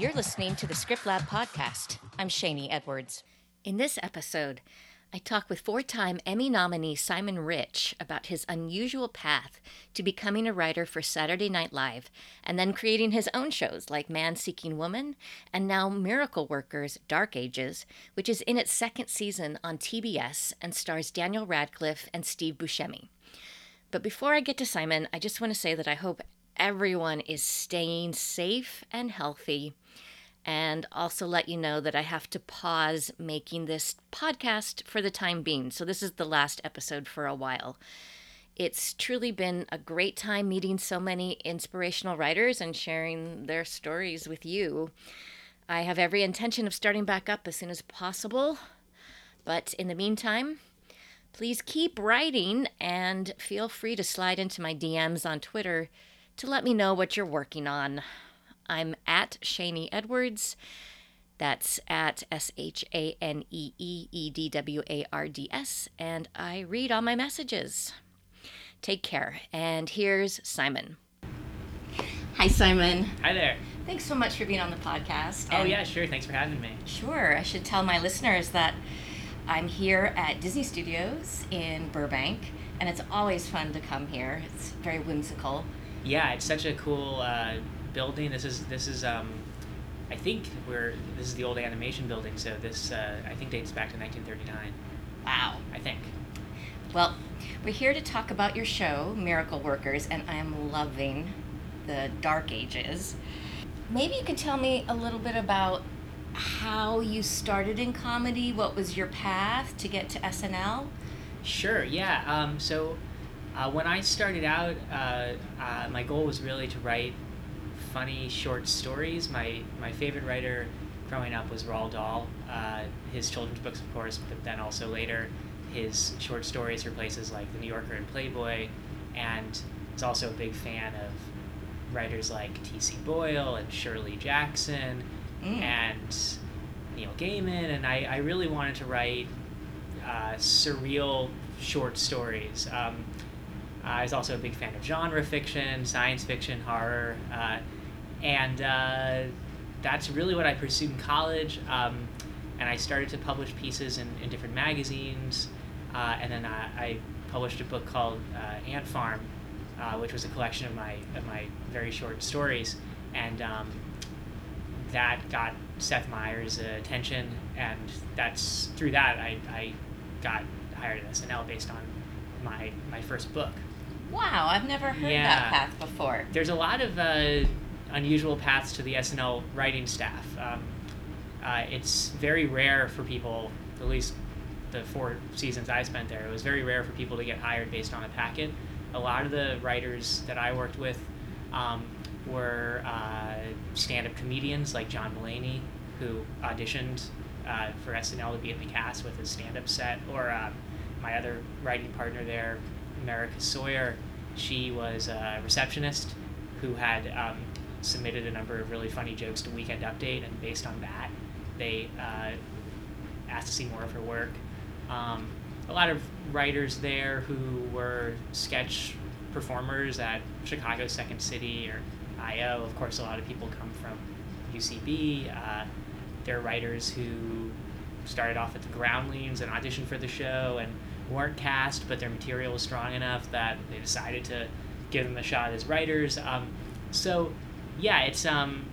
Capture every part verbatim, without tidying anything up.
You're listening to the Script Lab podcast. I'm Shani Edwards. In this episode, I talk with four-time Emmy nominee Simon Rich about his unusual path to becoming a writer for Saturday Night Live and then creating his own shows like Man Seeking Woman and now Miracle Workers Dark Ages, which is in its second season on T B S and stars Daniel Radcliffe and Steve Buscemi. But before I get to Simon, I just want to say that I hope everyone is staying safe and healthy, and also let you know that I have to pause making this podcast for the time being. So this is the last episode for a while. It's truly been a great time meeting so many inspirational writers and sharing their stories with you. I have every intention of starting back up as soon as possible. But in the meantime, please keep writing and feel free to slide into my D Ms on Twitter to let me know what you're working on. I'm at Shani Edwards. That's at S H A N E E E D W A R D S, and I read all my messages. Take care, and here's Simon. Hi, Simon. Hi there. Thanks so much for being on the podcast. Oh, yeah, sure. Thanks for having me. Sure. I should tell my listeners that I'm here at Disney Studios in Burbank, and it's always fun to come here. It's very whimsical. Yeah, it's such a cool uh, building. This is this is um, I think we're this is the old animation building. So this uh, I think dates back to nineteen thirty-nine. Wow. I think. Well, we're here to talk about your show, Miracle Workers, and I'm loving the Dark Ages. Maybe you could tell me a little bit about how you started in comedy. What was your path to get to S N L? Sure. Yeah. Um, so uh, when I started out, uh, uh, my goal was really to write funny short stories. My my favorite writer growing up was Roald Dahl. Uh, his children's books, of course, but then also later his short stories for places like The New Yorker and Playboy. And he's also a big fan of writers like T C Boyle and Shirley Jackson mm. and Neil Gaiman. And I, I really wanted to write uh, surreal short stories. Um, I was also a big fan of genre fiction, science fiction, horror, uh, and uh, that's really what I pursued in college. Um, and I started to publish pieces in, in different magazines, uh, and then I, I published a book called uh, Ant Farm, uh, which was a collection of my of my very short stories, and um, that got Seth Meyers' uh, attention, and that's through that I, I got hired at S N L based on my my first book. Wow, I've never heard yeah. that path before. There's a lot of uh, unusual paths to the S N L writing staff. Um, uh, it's very rare for people, at least the four seasons I spent there, it was very rare for people to get hired based on a packet. A lot of the writers that I worked with um, were uh, stand-up comedians like John Mulaney, who auditioned uh, for S N L to be in the cast with his stand-up set, or uh, my other writing partner there, America Sawyer. She was a receptionist who had um, submitted a number of really funny jokes to Weekend Update, and based on that, they uh, asked to see more of her work. Um, a lot of writers there who were sketch performers at Chicago Second City or I O. Of course, a lot of people come from U C B. Uh, they're writers who started off at the Groundlings and auditioned for the show and weren't cast, but their material was strong enough that they decided to give them a shot as writers. Um, so, yeah, it's um,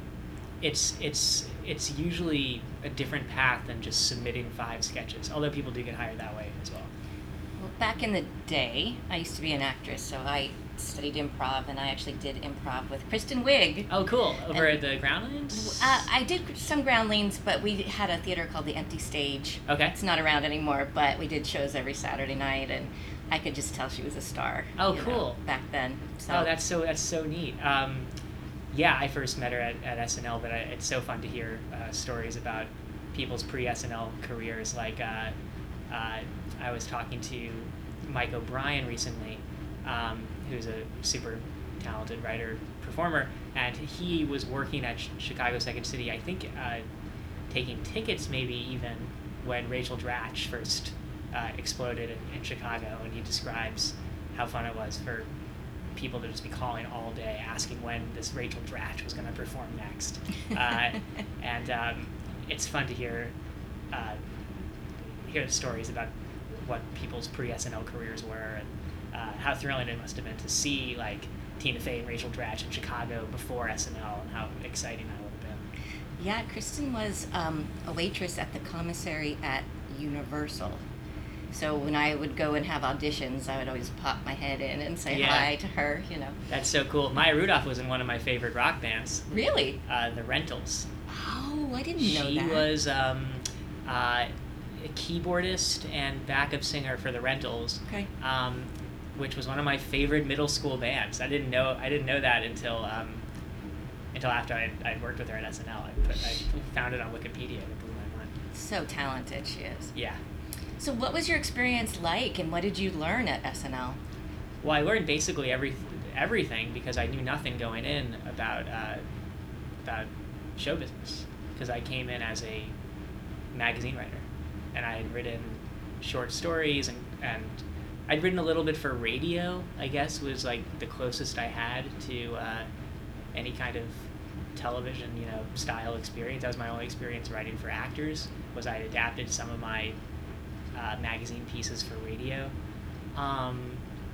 it's it's it's usually a different path than just submitting five sketches. Although people do get hired that way as well. Well, back in the day, I used to be an actress, so I studied improv, and I actually did improv with Kristen Wiig. Oh, cool! Over and, at the Groundlings? Uh, I did some Groundlings, but we had a theater called the Empty Stage. Okay. It's not around anymore, but we did shows every Saturday night, and I could just tell she was a star. Oh, you cool! know, back then. So. Oh, that's so that's so neat. Um, yeah, I first met her at, at S N L, but I, it's so fun to hear uh, stories about people's pre-S N L careers. Like, uh, uh, I was talking to Mike O'Brien recently, um, who's a super talented writer performer, and he was working at Ch- Chicago Second City, I think uh, taking tickets maybe even when Rachel Dratch first uh, exploded in, in Chicago, and he describes how fun it was for people to just be calling all day asking when this Rachel Dratch was going to perform next. Uh, and um, it's fun to hear uh, hear the stories about what people's pre-S N L careers were, and uh, how thrilling it must have been to see like Tina Fey and Rachel Dratch in Chicago before S N L, and how exciting that would have been. Yeah, Kristen was um, a waitress at the commissary at Universal. So when I would go and have auditions, I would always pop my head in and say Yeah. hi to her, you know. That's so cool. Maya Rudolph was in one of my favorite rock bands, Really? uh, the Rentals. Oh, I didn't know She that. was um, uh, a keyboardist and backup singer for the Rentals. Okay. Um, which was one of my favorite middle school bands. I didn't know I didn't know that until um, until after I I'd worked with her at S N L. I, put, I found it on Wikipedia and it blew my mind. So talented she is. Yeah. So what was your experience like, and what did you learn at S N L? Well, I learned basically every everything because I knew nothing going in about uh, about show business, because I came in as a magazine writer, and I had written short stories, and, and I'd written a little bit for radio, I guess, was like the closest I had to uh, any kind of television, you know, style experience. That was my only experience writing for actors, was I adapted some of my uh, magazine pieces for radio. Um,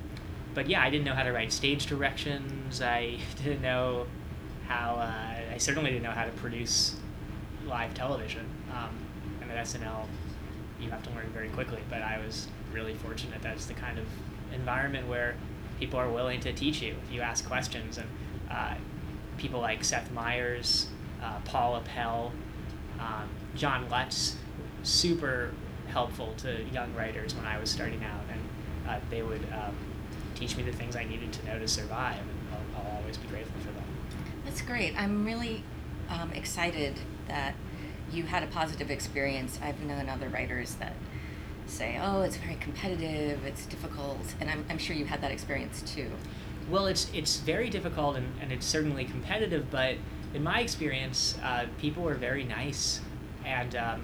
but yeah, I didn't know how to write stage directions. I didn't know how, uh, I certainly didn't know how to produce live television. Um, and at S N L, you have to learn very quickly, but I was really fortunate. That's the kind of environment where people are willing to teach you if you ask questions. And uh, people like Seth Meyers, uh, Paul Appel, um, John Lutz, super helpful to young writers when I was starting out, and uh, they would um, teach me the things I needed to know to survive, and I'll, I'll always be grateful for them. That's great. I'm really um, excited that you had a positive experience. I've known other writers that say, oh, it's very competitive, it's difficult, and I'm, I'm sure you had that experience too. Well, it's it's very difficult, and, and it's certainly competitive, but in my experience, uh, people were very nice and um,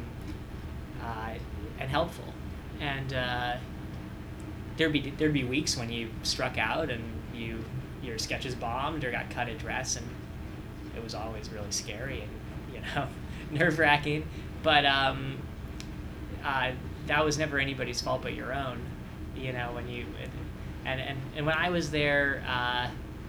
uh, and helpful. And uh, there'd be there'd be weeks when you struck out and you your sketches bombed or got cut at dress, and it was always really scary and, you know, nerve-wracking. But um, uh, that was never anybody's fault but your own, you know, when you... And, and, and when I was there, uh,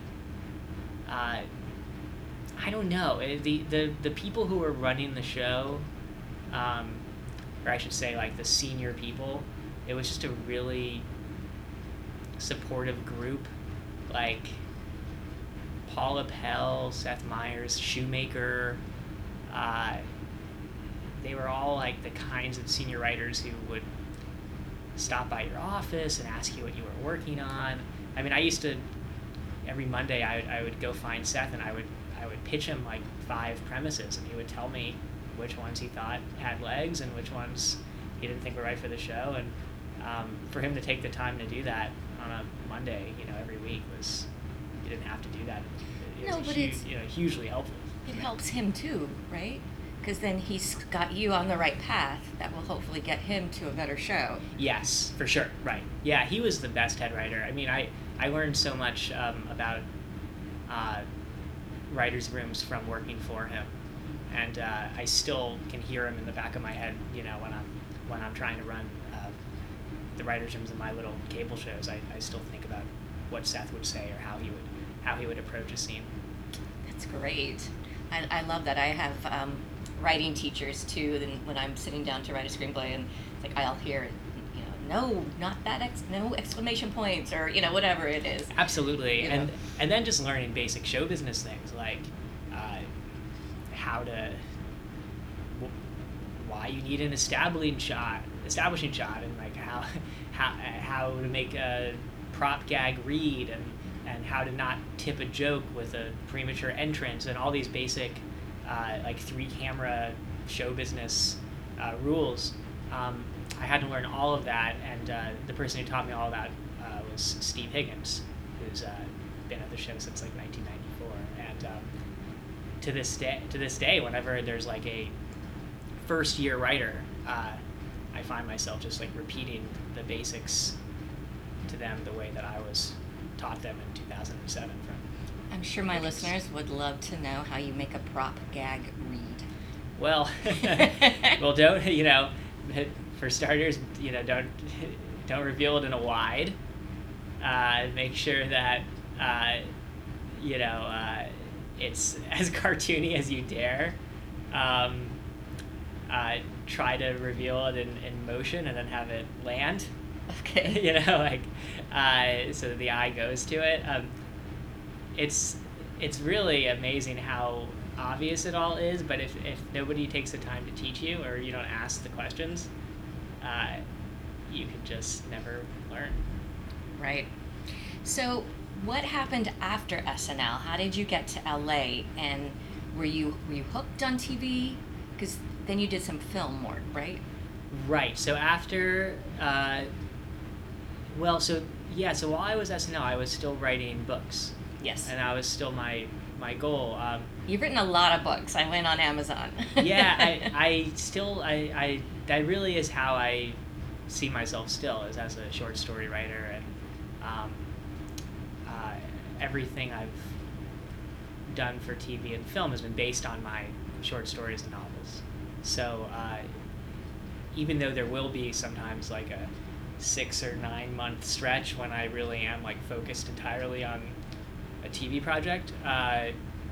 uh, I don't know, the, the, the people who were running the show, um, or I should say like the senior people, it was just a really supportive group. Like Paul Appel, Seth Meyers, Shoemaker, uh, they were all like the kinds of senior writers who would stop by your office and ask you what you were working on. I mean, I used to, every Monday I would, I would go find Seth, and I would I would pitch him like five premises, and he would tell me which ones he thought had legs and which ones he didn't think were right for the show. And um, for him to take the time to do that on a Monday, you know, every week was, you didn't have to do that. It No, was but hu- it's- you know, hugely helpful. It helps him too, right? Because then he's got you on the right path that will hopefully get him to a better show. Yes, for sure. Right. Yeah, he was the best head writer. I mean, I, I learned so much um, about uh, writers' rooms from working for him, and uh, I still can hear him in the back of my head. You know, when I'm when I'm trying to run uh, the writers' rooms in my little cable shows, I, I still think about what Seth would say or how he would how he would approach a scene. That's great. I, I love that. I have um, writing teachers too. Then when I'm sitting down to write a screenplay, and it's like I'll hear, you know, no, not that, ex- no exclamation points, or you know, whatever it is. Absolutely, You and know. and then just learning basic show business things like uh, how to, wh- why you need an establishing shot, establishing shot, and like how how how to make a prop gag read, and and how to not tip a joke with a premature entrance, and all these basic uh, like three camera show business uh, rules. Um, I had to learn all of that, and uh, the person who taught me all of that uh, was Steve Higgins, who's uh, been at the show since like nineteen ninety-four. And um, to this day, to this day, whenever there's like a first year writer, uh, I find myself just like repeating the basics to them the way that I was taught them in two thousand seven from. I'm sure my listeners would love to know how you make a prop gag read. Well, well, don't you know? For starters, you know, don't don't reveal it in a wide. Uh, make sure that uh, you know uh, it's as cartoony as you dare. Um, uh, try to reveal it in, in motion and then have it land. Okay. You know, like uh, so that the eye goes to it. Um, it's it's really amazing how obvious it all is, but if, if nobody takes the time to teach you or you don't ask the questions, uh, you could just never learn. Right. So what happened after S N L? How did you get to L A, and were you were you hooked on T V? Because then you did some film work, right? Right. So after, uh, well, so yeah, so while I was S N L, I was still writing books. Yes. And that was still my my goal. Um, You've written a lot of books. I went on Amazon. yeah, I, I still, I, I, that really is how I see myself still, is as a short story writer. And um, uh, everything I've done for T V and film has been based on my short stories and novels. So uh, even though there will be sometimes like a six or nine month stretch when I really am like focused entirely on a T V project, uh,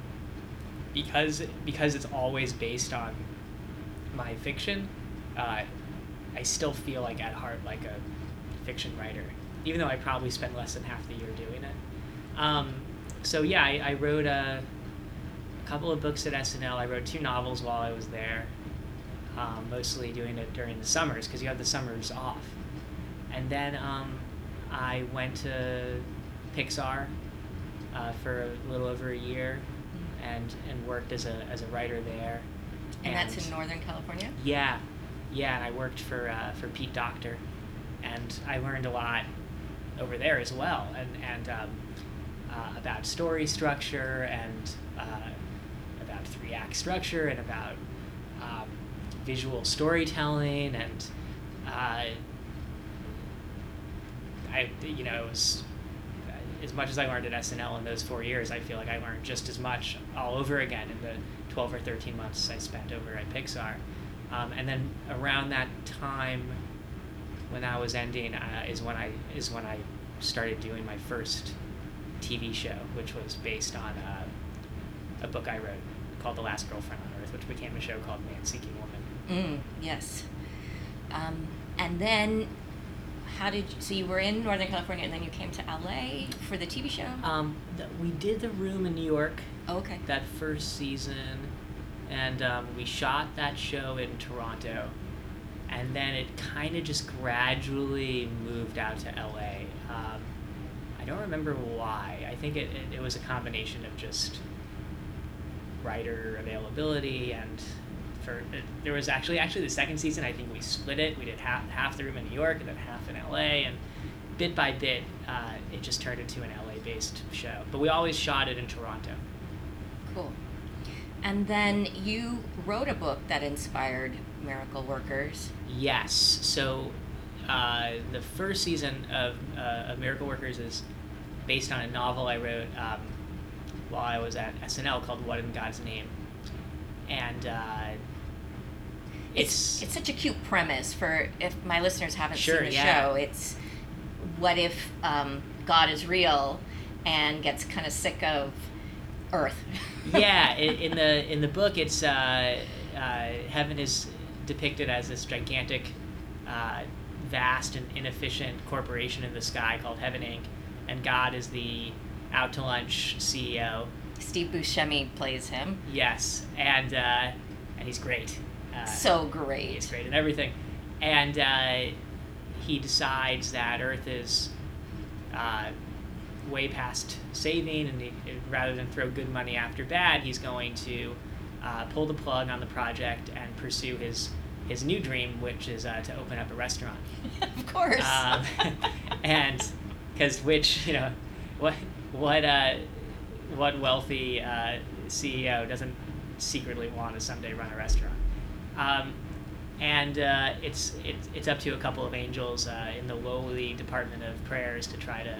because because it's always based on my fiction, uh, I still feel like at heart like a fiction writer, even though I probably spend less than half the year doing it. Um, so yeah, I, I wrote a, a couple of books at S N L. I wrote two novels while I was there, um, mostly doing it during the summers because you have the summers off. And then um, I went to Pixar uh, for a little over a year, and and worked as a as a writer there. And, and that's in Northern California? Yeah, yeah. And I worked for uh, for Pete Docter, and I learned a lot over there as well, and and um, uh, about story structure, and uh, about three act structure, and about um, visual storytelling, and uh, I you know it was. As much as I learned at S N L in those four years, I feel like I learned just as much all over again in the twelve or thirteen months I spent over at Pixar. Um, and then around that time, when that was ending, uh, is when I is when I started doing my first T V show, which was based on uh, a book I wrote called The Last Girlfriend on Earth, which became a show called Man Seeking Woman. Mm, yes. Um, and then. How did you, so you were in Northern California and then you came to L A for the T V show? Um, th- we did The Room in New York. Oh, okay. That first season, and um, we shot that show in Toronto, and then it kind of just gradually moved out to L A. Um, I don't remember why. I think it, it, it was a combination of just writer availability and. For, it, there was actually actually the second season, I think we split it. We did half half the room in New York and then half in L A, and bit by bit, uh, it just turned into an L A-based show. But we always shot it in Toronto. Cool. And then you wrote a book that inspired Miracle Workers. Yes. So uh, the first season of, uh, of Miracle Workers is based on a novel I wrote um, while I was at S N L called What in God's Name. And uh, it's, it's it's such a cute premise for if my listeners haven't sure, seen the yeah. show. It's what if um, God is real and gets kind of sick of Earth? yeah, in, in the in the book, it's uh, uh, heaven is depicted as this gigantic, uh, vast and inefficient corporation in the sky called Heaven Incorporated, and God is the out to lunch C E O. Steve Buscemi plays him. Yes, and uh, and he's great. Uh, so great. He's great in everything, and uh, he decides that Earth is uh, way past saving, and he, rather than throw good money after bad, he's going to uh, pull the plug on the project and pursue his his new dream, which is uh, to open up a restaurant. Of course. Um, and because which you know what what. Uh, What wealthy uh, C E O doesn't secretly want to someday run a restaurant? Um, and uh, it's, it's it's up to a couple of angels uh, in the lowly department of prayers to try to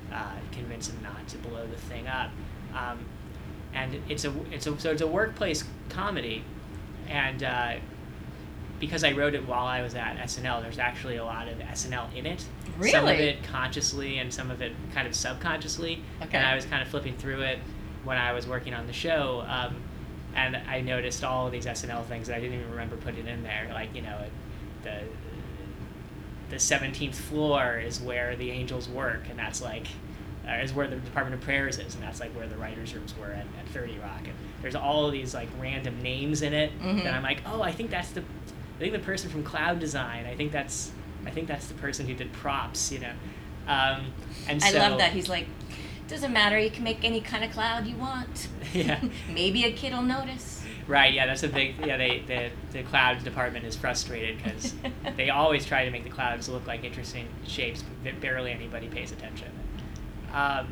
uh, convince him not to blow the thing up. Um, and it's a it's a so it's a workplace comedy, and uh, because I wrote it while I was at S N L, there's actually a lot of S N L in it. Really? Some of it consciously and some of it kind of subconsciously. Okay. And I was kind of flipping through it when I was working on the show, um, and I noticed all of these S N L things that I didn't even remember putting in there. Like, you know, the the seventeenth floor is where the Angels work, and that's like, uh, is where the Department of Prayers is, and that's like where the writers' rooms were at, at thirty Rock. And there's all of these like random names in it Mm-hmm. that I'm like, oh, I think that's the, I think the person from Cloud Design. I think that's, I think that's the person who did props. You know, um, and I so, love that. He's like, doesn't matter, you can make any kind of cloud you want. Yeah. Maybe a kid will notice. Right, yeah, that's a big, yeah, they, the, the clouds department is frustrated because they always try to make the clouds look like interesting shapes, but barely anybody pays attention. Um,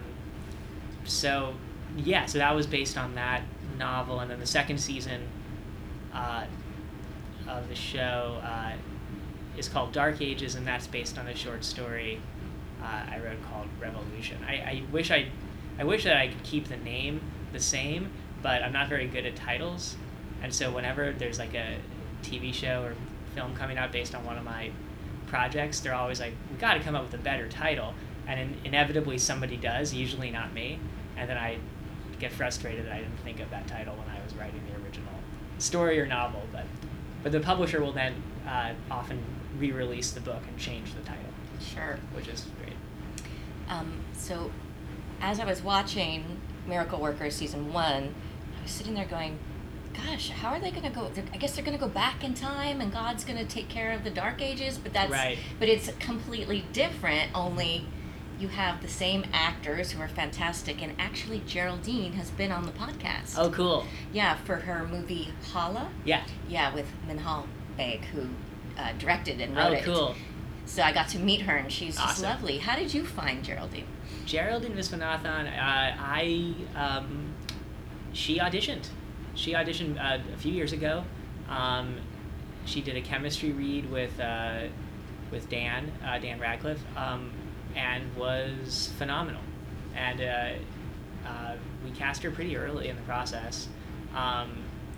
so, yeah, so that was based on that novel, and then the second season uh, of the show uh, is called Dark Ages, and that's based on a short story uh, I wrote called Revolution. I, I wish I, I wish that I could keep the name the same, but I'm not very good at titles, and so whenever there's like a T V show or film coming out based on one of my projects, they're always like, we got to come up with a better title, and in- inevitably somebody does, usually not me, and then I get frustrated that I didn't think of that title when I was writing the original story or novel, but but the publisher will then uh, often re-release the book and change the title, Sure. which is great. Um, so, as I was watching Miracle Workers season one, I was sitting there going, gosh, how are they going to go? I guess they're going to go back in time and God's going to take care of the Dark Ages, but that's, Right. but it's completely different, only you have the same actors who are fantastic, and actually Geraldine has been on the podcast. Oh, cool. Yeah, for her movie Hala. Yeah. Yeah, with Minhal Beg, who uh, directed and wrote Oh, it. cool. So I got to meet her, and she's just Awesome. lovely. How did you find Geraldine? Geraldine Viswanathan, uh, I, um, she auditioned. She auditioned uh, a few years ago. Um, she did a chemistry read with uh, with Dan, uh, Dan Radcliffe, um, and was phenomenal. And uh, uh, we cast her pretty early in the process. Um,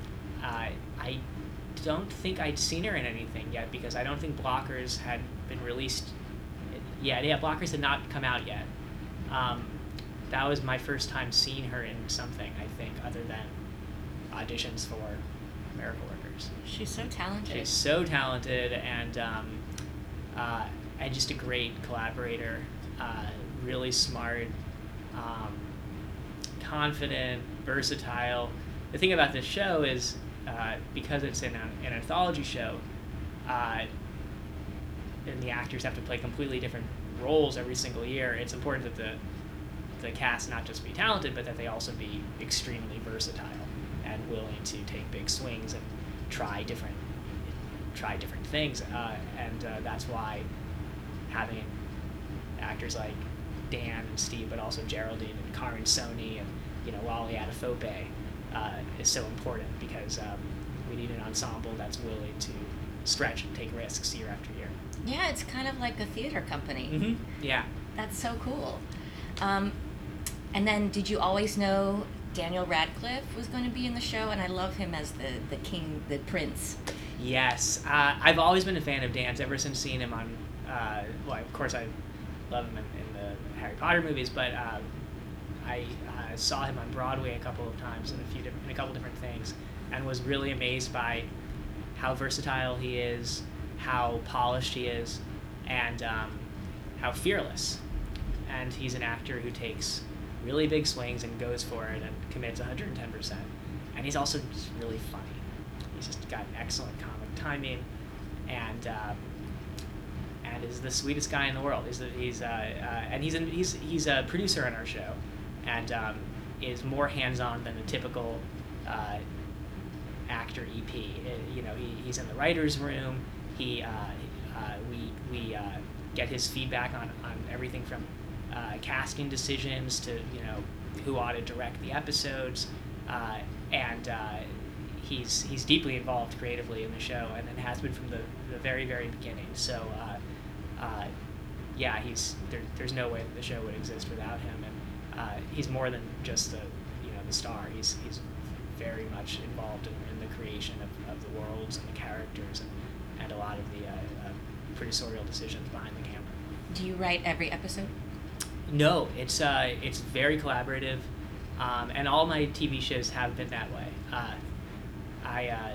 I, I don't think I'd seen her in anything yet because I don't think Blockers had been released yet. Yeah, Blockers had not come out yet. Um, that was my first time seeing her in something, I think, other than auditions for Miracle Workers. She's so talented. She's so talented and um, uh, and just a great collaborator, uh, really smart, um, confident, versatile. The thing about this show is uh, because it's an, an anthology show, uh, and the actors have to play completely different roles every single year, it's important that the the cast not just be talented, but that they also be extremely versatile and willing to take big swings and try different try different things. Uh, and uh, that's why having actors like Dan and Steve, but also Geraldine and Karin Soni and you know Wally Adefope uh, is so important because um, we need an ensemble that's willing to stretch and take risks year after year. Yeah, it's kind of like a theater company. Mm-hmm. Yeah. That's so cool. Um, and then, did you always know Daniel Radcliffe was going to be in the show? And I love him as the, the king, the prince. Yes. Uh, I've always been a fan of Dan's ever since seeing him on, uh, well, of course I love him in, in the Harry Potter movies, but um, I uh, saw him on Broadway a couple of times in a few different, in a couple different things, and was really amazed by how versatile he is, how polished he is, and um, how fearless. And he's an actor who takes really big swings and goes for it and commits one hundred ten percent. And he's also just really funny. He's just got excellent comic timing, and um, and is the sweetest guy in the world. He's a, he's uh, uh, and he's an, he's he's a producer on our show, and um, is more hands-on than the typical uh, actor E P. It, you know, he, he's in the writers' room. He uh, uh, we we uh, get his feedback on, on everything from uh, casting decisions to you know who ought to direct the episodes, uh, and uh, he's he's deeply involved creatively in the show, and, and has been from the, the very very beginning. So uh, uh, yeah, he's there, there's no way that the show would exist without him, and uh, he's more than just the you know the star. He's he's very much involved in, in the creation of, of the worlds and the characters and, and a lot of the uh, uh, producerial decisions behind the camera. Do you write every episode? No, it's uh, it's very collaborative, um, and all my T V shows have been that way. Uh, I uh,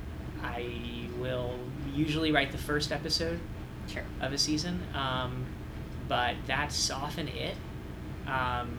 I will usually write the first episode sure. of a season, um, but that's often it, um,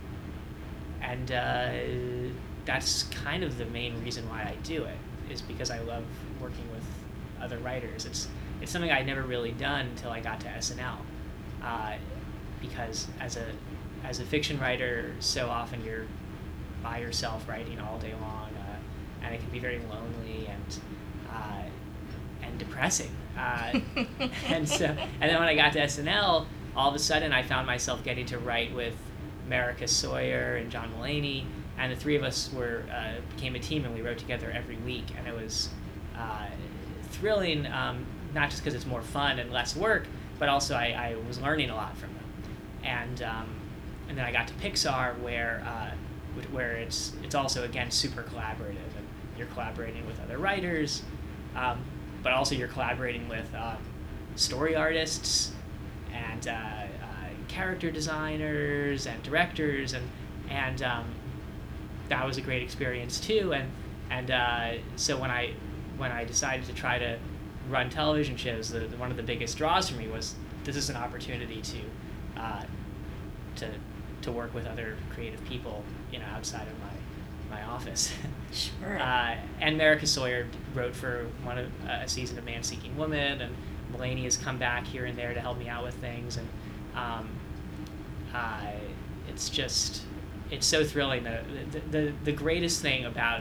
and uh, that's kind of the main reason why I do it, is because I love working with other writers. It's it's something I'd never really done until I got to S N L. Uh, because as a as a fiction writer, so often you're by yourself writing all day long, uh, and it can be very lonely and uh, and depressing. Uh, and so, and then when I got to S N L, all of a sudden I found myself getting to write with Marika Sawyer and John Mulaney, and the three of us were uh, became a team, and we wrote together every week, and it was uh, thrilling. Um, not just because it's more fun and less work, but also I, I was learning a lot from them. And um, and then I got to Pixar, where uh, where it's it's also again super collaborative, and you're collaborating with other writers, um, but also you're collaborating with um, story artists and uh, uh, character designers and directors, and and um, that was a great experience too. And and uh, so when I when I decided to try to run television shows, the, the one of the biggest draws for me was this is an opportunity to. Uh, to to work with other creative people, you know, outside of my my office. Sure. Uh, and Marika Sawyer wrote for one of uh, a season of Man Seeking Woman, and Mulaney has come back here and there to help me out with things, and um, uh, it's just it's so thrilling. The the the, the greatest thing about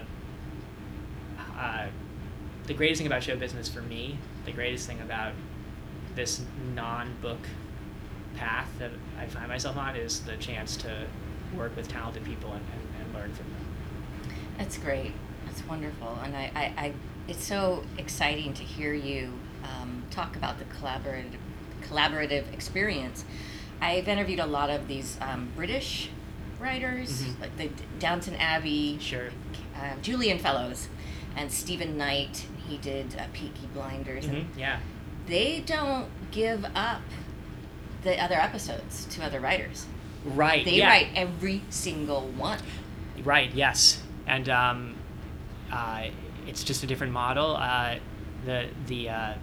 uh, the greatest thing about show business for me, the greatest thing about this non-book path that I find myself on is the chance to work with talented people and, and, and learn from them. That's great. That's wonderful. And I, I, I it's so exciting to hear you um, talk about the collaborative collaborative experience. I've interviewed a lot of these um, British writers, mm-hmm. like the Downton Abbey, sure, uh, Julian Fellows, and Stephen Knight. He did uh, Peaky Blinders. Mm-hmm. And yeah. They don't give up the other episodes to other writers. Right. They yeah. write every single one. Right. Yes. And um, uh, it's just a different model. Uh, the the uh,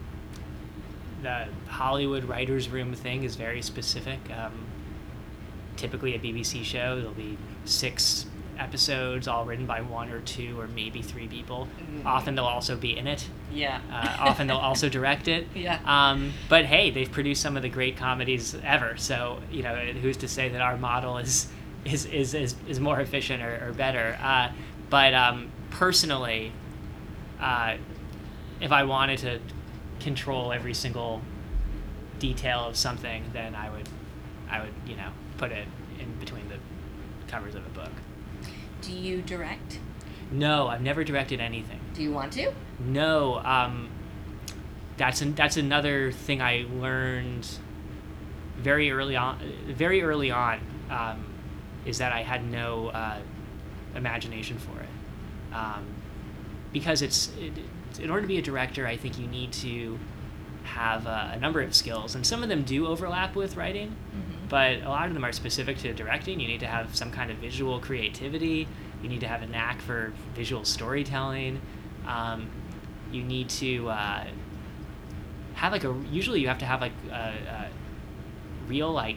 the Hollywood writers' room thing is very specific. Um, typically, a B B C show, there'll be six episodes, all written by one or two or maybe three people. Mm-hmm. Often they'll also be in it. Yeah. uh, often they'll also direct it. Yeah. Um, but hey, they've produced some of the great comedies ever. So you know, who's to say that our model is is is is, is more efficient or, or better? Uh, but um, personally, uh, if I wanted to control every single detail of something, then I would I would you know put it in between the covers of a book. Do you direct? No, I've never directed anything. Do you want to? No, um, that's an, that's another thing I learned very early on. Very early on, um, is that I had no uh, imagination for it, um, because it's it, in order to be a director, I think you need to have a, a number of skills, and some of them do overlap with writing. Mm-hmm. But a lot of them are specific to directing. You need to have some kind of visual creativity. You need to have a knack for visual storytelling. Um, you need to uh, have like a, usually you have to have like a, a real like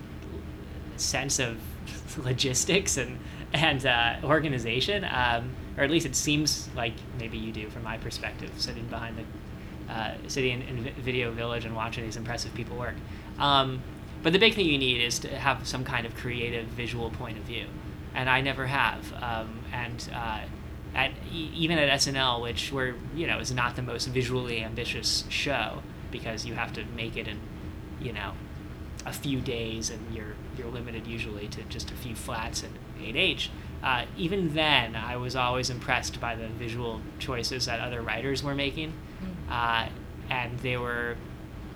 sense of logistics and, and uh, organization. Um, or at least it seems like maybe you do from my perspective, sitting behind the, uh, sitting in, in Video Village and watching these impressive people work. Um, But the big thing you need is to have some kind of creative visual point of view, and I never have. Um, and uh, at e- even at S N L, which where you know is not the most visually ambitious show, because you have to make it in, you know, a few days, and you're you're limited usually to just a few flats and eight H. Uh, even then, I was always impressed by the visual choices that other writers were making, uh, and they were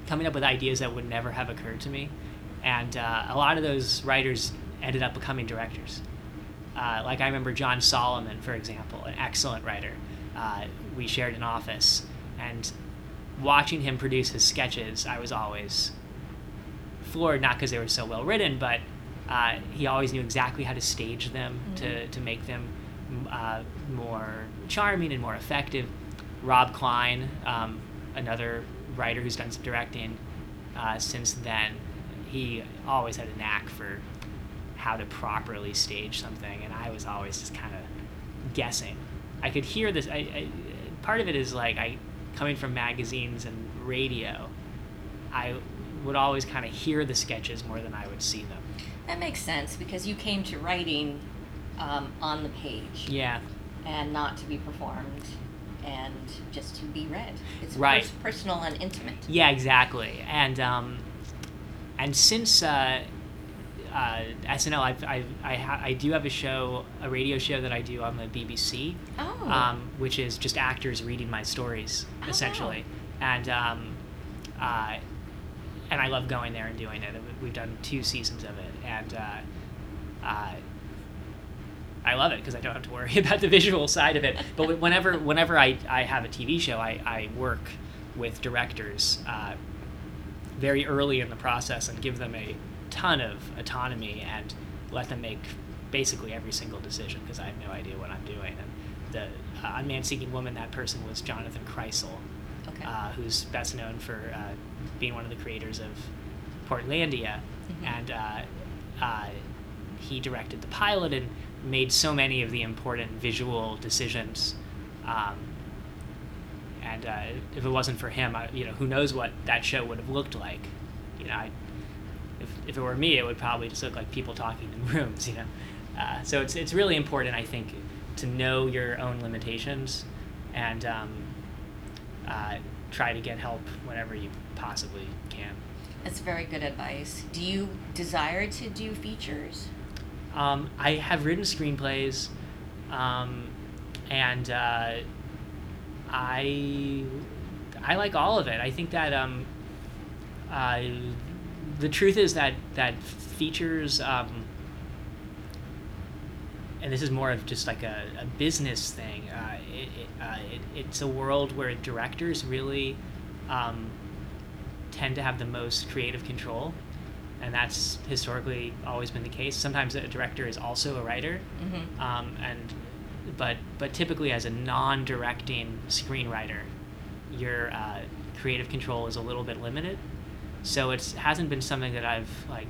coming up with ideas that would never have occurred to me. And uh, a lot of those writers ended up becoming directors. Uh, like I remember John Solomon, for example, an excellent writer. Uh, we shared an office, and watching him produce his sketches, I was always floored, not because they were so well written, but uh, he always knew exactly how to stage them mm-hmm. to, to make them uh, more charming and more effective. Rob Klein, um, another writer who's done some directing uh, since then, he always had a knack for how to properly stage something, and I was always just kind of guessing. I could hear this. I, I, part of it is like I, coming from magazines and radio, I would always kind of hear the sketches more than I would see them. That makes sense, because you came to writing um, on the page. Yeah. And not to be performed, and just to be read. It's right. pers- personal and intimate. Yeah, exactly. And um, and since uh, uh, S N L, I've, I've, I ha- I do have a show, a radio show that I do on the B B C, oh. um, which is just actors reading my stories, oh, essentially. Wow. And um, uh, and I love going there and doing it. We've done two seasons of it, and uh, uh, I love it because I don't have to worry about the visual side of it. But whenever whenever I, I have a T V show, I, I work with directors uh, very early in the process and give them a ton of autonomy and let them make basically every single decision, because I have no idea what I'm doing. And the uh, on Man Seeking Woman, that person was Jonathan Kreisel, okay. uh, who's best known for uh, being one of the creators of Portlandia, mm-hmm. and uh, uh, he directed the pilot and made so many of the important visual decisions. Um, and uh, if it wasn't for him, I, you know, who knows what that show would have looked like. You know, I, if if it were me, it would probably just look like people talking in rooms. You know, uh, so it's it's really important, I think, to know your own limitations and um, uh, try to get help whenever you possibly can. That's very good advice. Do you desire to do features? Um, I have written screenplays, um, and uh, I I like all of it. I think that um, uh, the truth is that that features, um, and this is more of just like a, a business thing. Uh, it, it, uh, it, it's a world where directors really um, tend to have the most creative control. And that's historically always been the case. Sometimes a director is also a writer, mm-hmm. um, and but but typically as a non-directing screenwriter, your uh, creative control is a little bit limited. So it hasn't been something that I've like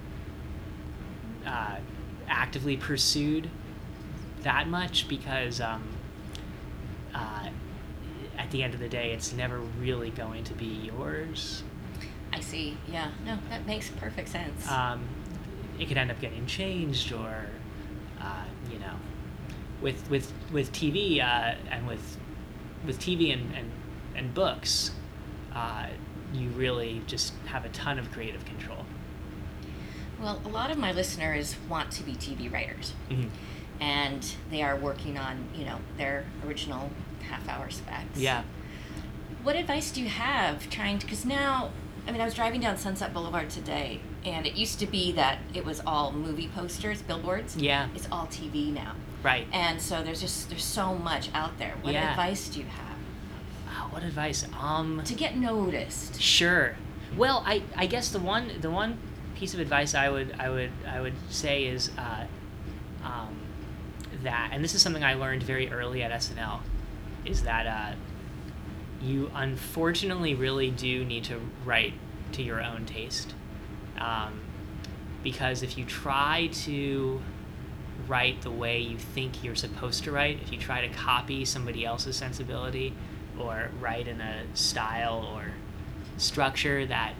uh, actively pursued that much, because um, uh, at the end of the day, it's never really going to be yours. I see. Yeah. No, that makes perfect sense. Um, it could end up getting changed, or, uh, you know, with with with T V uh, and with with T V and and, and books, uh, you really just have a ton of creative control. Well, a lot of my listeners want to be T V writers, mm-hmm. and they are working on, you know, their original half-hour specs. Yeah. What advice do you have trying to? Because now, I mean, I was driving down Sunset Boulevard today, and it used to be that it was all movie posters, billboards. Yeah. It's all T V now. Right. And so there's just there's so much out there. What yeah. advice do you have? Oh, what advice? Um. To get noticed. Sure. Well, I, I guess the one the one piece of advice I would I would I would say is uh, um, that, and this is something I learned very early at S N L, is that uh, you unfortunately really do need to write to your own taste. Um, because if you try to write the way you think you're supposed to write, if you try to copy somebody else's sensibility or write in a style or structure that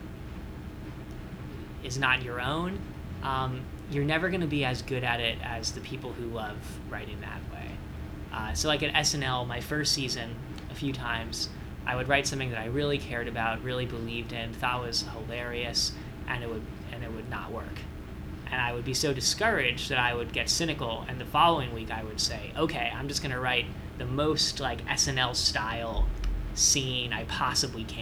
is not your own, um, you're never going to be as good at it as the people who love writing that way. Uh, so like at S N L, my first season, a few times, I would write something that I really cared about, really believed in, thought was hilarious, and it would and it would not work. And I would be so discouraged that I would get cynical, and the following week I would say, okay, I'm just going to write the most like S N L style scene I possibly can.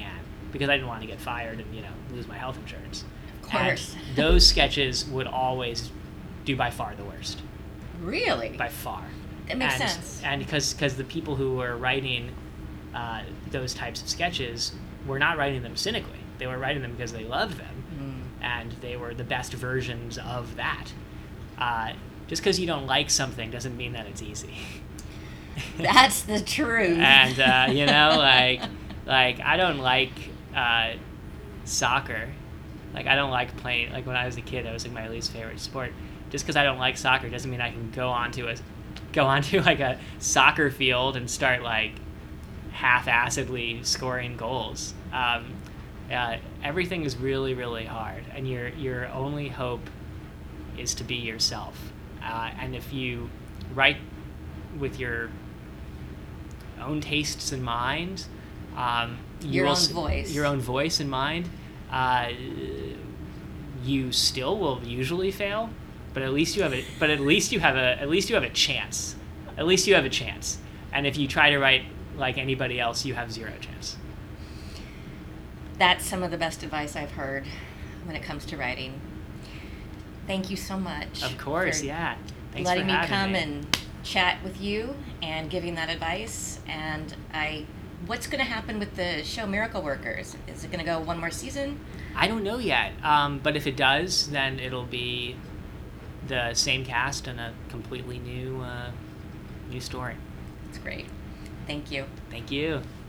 because I didn't want to get fired and, you know, lose my health insurance. Of course. And those sketches would always do by far the worst. Really? By far. That makes and, sense. And because because the people who were writing uh, those types of sketches were not writing them cynically. They were writing them because they loved them, mm. and they were the best versions of that. Uh, just because you don't like something doesn't mean that it's easy. That's the truth. And uh, you know, like, like I don't like uh, soccer. Like I don't like playing. Like when I was a kid, it was like my least favorite sport. Just because I don't like soccer doesn't mean I can go onto a, go onto like a soccer field and start like half-assedly scoring goals. Um, uh, everything is really, really hard, and your your only hope is to be yourself. Uh, and if you write with your own tastes in mind, um, you your will, own voice, your own voice in mind, uh, you still will usually fail, but at least you have a but at least you have a at least you have a chance. At least you have a chance. And if you try to write like anybody else, you have zero chance. That's some of the best advice I've heard when it comes to writing. Thank you so much. Of course, yeah. Thanks letting for me having come me. and chat with you and giving that advice. And I, what's going to happen with the show Miracle Workers? Is it going to go one more season? I don't know yet. Um, but if it does, then it'll be the same cast and a completely new, uh, new story. That's great. Thank you. Thank you.